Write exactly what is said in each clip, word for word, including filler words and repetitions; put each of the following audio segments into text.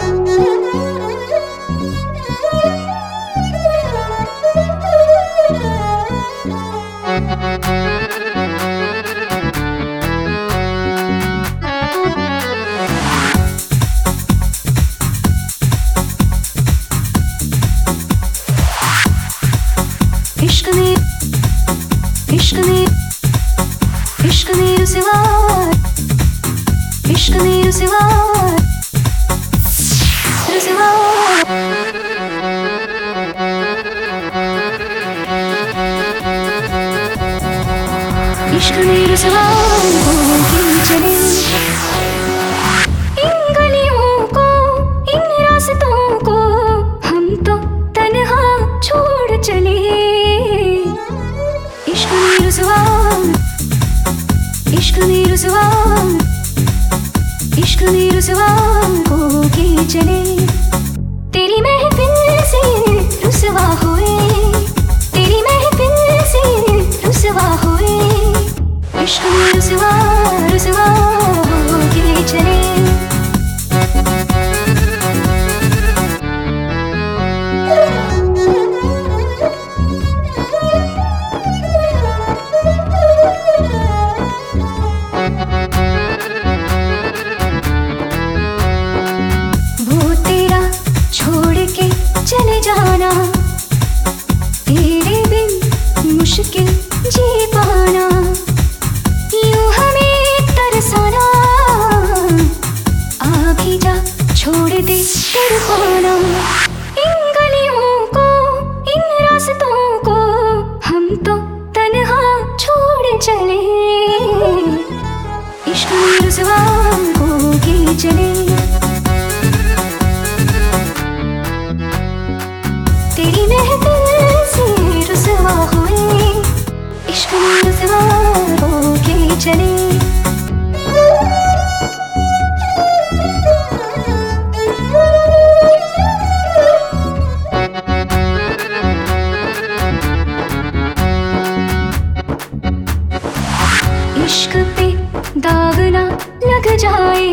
इश्क में इश्क में इश्क में रुसवा इश्क में रुसवा रुसवा इश्क में रुसवा होके चले इन गलियों को इन रास्तों को हम तो तन्हा छोड़ चले। इश्क में रुसवा इश्क में रुसवा इश्क में रुसवा होके चले तेरी महफिल से रुसवा हुए तेरी महफिल से रुसवा हुए। इश्क में रुसवा रुसवा होके चले चले जाना तेरे बिन मुश्किल जी पाना यूं हमें तरसाना आ भी जा छोड़ दे तड़पाना इन गलियों को इन रास्तों को हम तो तन्हा छोड़ चले। इश्क में रुसवा होके चले तेरी महफिल से रुसवा हुए इश्क में रुसवा होके चले। इश्क पे दाग ना लग जाए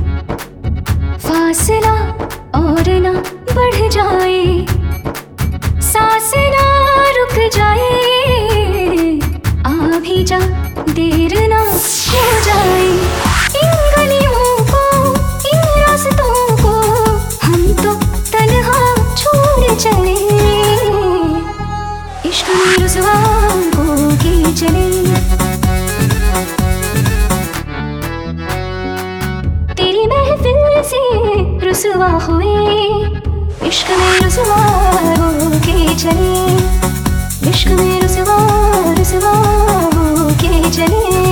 फासला और ना बढ़ जाए सांस ना रुक जाए आ भी जा देर ना हो जाए इन गलियों को इन रास्तों को हम तो तन्हा छोड़ चले। इश्क में रुसवा होके चले तेरी महफिल से रुसवा हुए इश्क में रुसवा होके चले इश्क में रुसवा रुसवा होके चले।